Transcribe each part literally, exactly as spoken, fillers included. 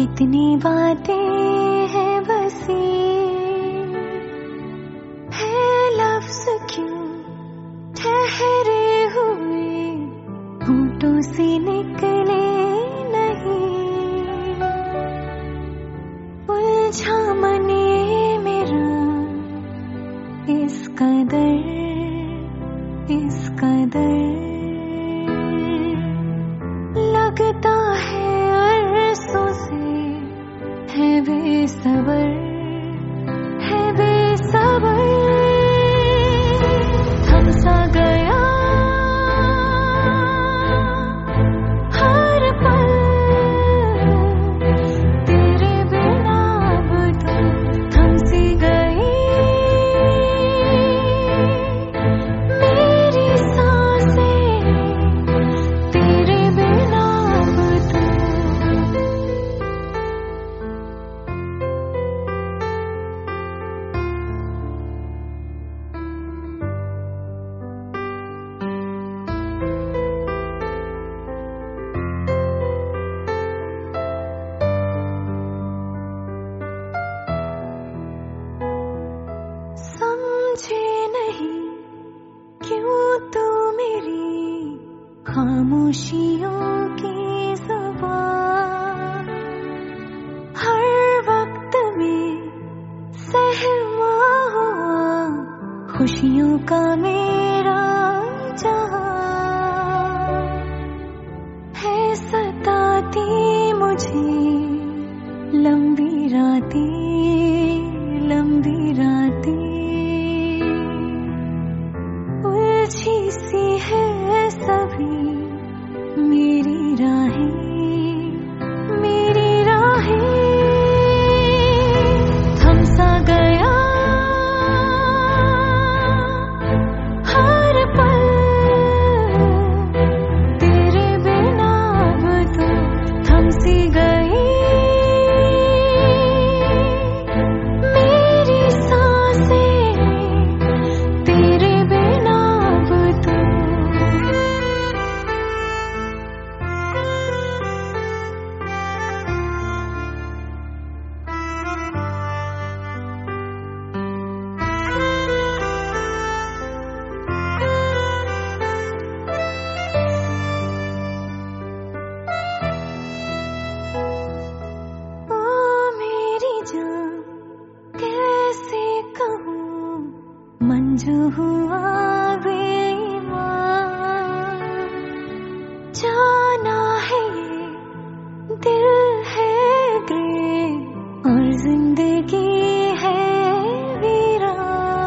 कितनी बातें हैं बसी है लफ्ज़ क्यों ठहरे हुए होठों से निकले नहीं। उलझा मन ये मेरा इस कदर इस कदर लगता है अरसों से है बेसबर है बेसबर। थम सा गया हर पल तेरे बिना अब तो थम सी गई मेरी सांसें तेरे बिना अब तो। समझे नहीं क्यों तू मेरी खामोशियों की ज़ुबान हर वक्त में सहमा हुआ खुशियों का मेरा जहां है। सताती मुझे लंबी रातें लंबी रातें उलझी सी है सभी मेरी राहें मेरी राहें। थम सा गया हर पल तेरे बिना अब तो थम सी गई मेरी सांसें तेरे बिना अब तो। ओ मेरी जान कैसे कहूँ मंजू हुआ बेईमान जाना है ये दिल है ग्रे और जिंदगी है वीरान।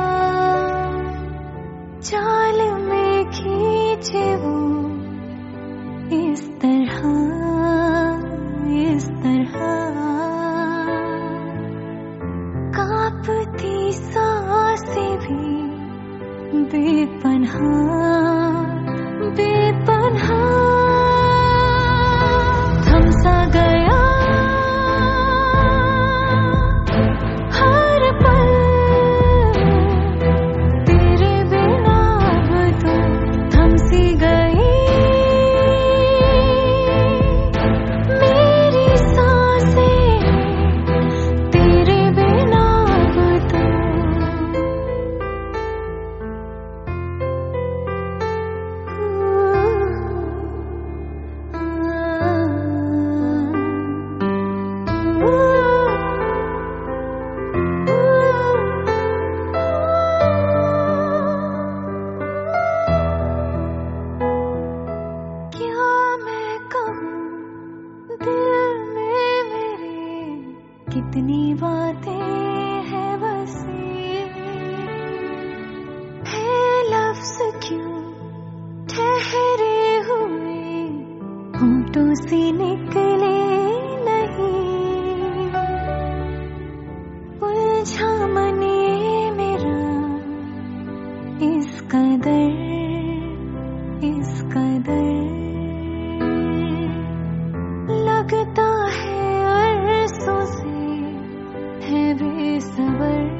चाल में खींचे वो इस तरह इस तरह कांपती सांसें भी बेपनाह बेपनाह। थम सा गया हर पल तेरे बिना अब तो थम सी गई मेरी सांसें तेरे बिना अब तो। क्या मैं कहूँ दिल में मेरे कितनी बातें हैं बसी है लफ्ज़ क्यों ठहरे हुए होठों से निकले नहीं। उलझा मन ये मेरा इस कदर इस कदर लगता है अरसों से है बेसबर।